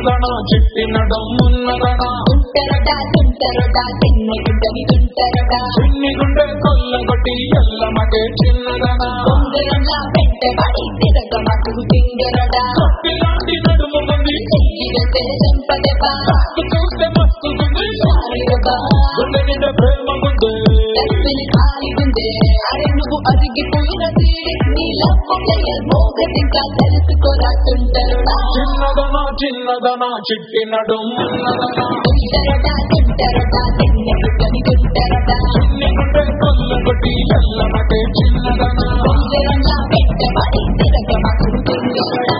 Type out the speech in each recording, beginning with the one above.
చిన్నదనా చిట్టినడం ఉన్నదనా తుంటరడా తుంటరడా చిన్న గుండెని తుంటరడా చిన్ని గుండె కొల్లగొట్టి ఎల్లమకే చిన్నదనా బొంగరంలా పెట్టబడి తిరగమకు సింగరడా కప్పిలాంటి నడుము ఉంది చెయ్యిగతే చంపదెబా చూస్తే మస్తుతుంది సారిరబా గుండె నిండా ప్రేమ ఉంది కత్తిని కాలిగుందే అరే నువ్వు అరిగిపోయిన తీరి నీ లవ్వయ్య మోగతింకా తెలుసుకోరా తుంటరడా చిన్నదనా చిన్నదనా చిట్టినడం ఉన్నదనా తుంటరడా తుంటరడా చిన్న గుండెని తుంటరడా చిన్ని గుండె కొల్లగొట్టి ఎల్లమకే చిన్నదనా బొంగరంలా పెట్టబడి తిరగమకు సింగరడా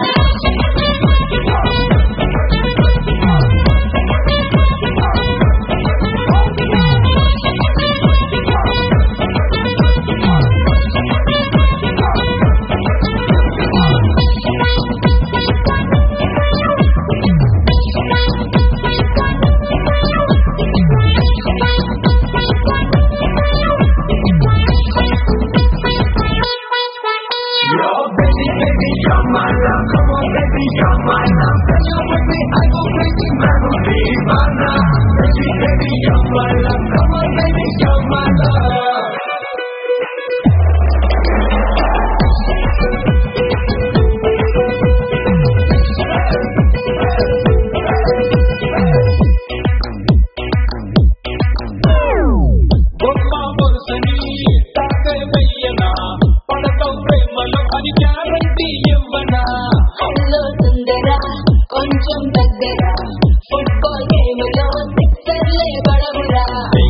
హలో సుందరా కొంచెం దగ్గర ఫుట్బాల్ గేమ్ లో సిక్సర్లే పడవురా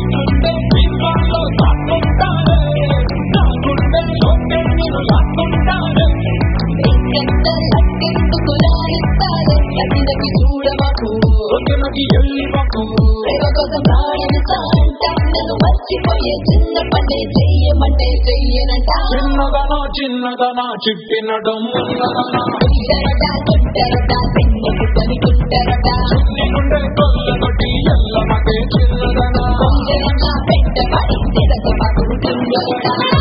ఇంకెంత లక్కెందుకు లాగిస్తారే అతినకి చూడమకు ప్రేమ కోసం ప్రాణమిస్తా అంటా నన్ను మర్చిపోయే చిన్న పనే చెయ్యమంటే చెయ్యనంట చిన్నదనా చిన్నదనా చిట్టినడం ఉన్నదనా తుంటరడా తుంటరడా చిన్న గుండెని తుంటరడా చిన్ని గుండె కొల్లగొట్టి ఎల్లమకే చిన్నదనా బొంగరంలా పెట్టబడి తిరగమకు సింగరడా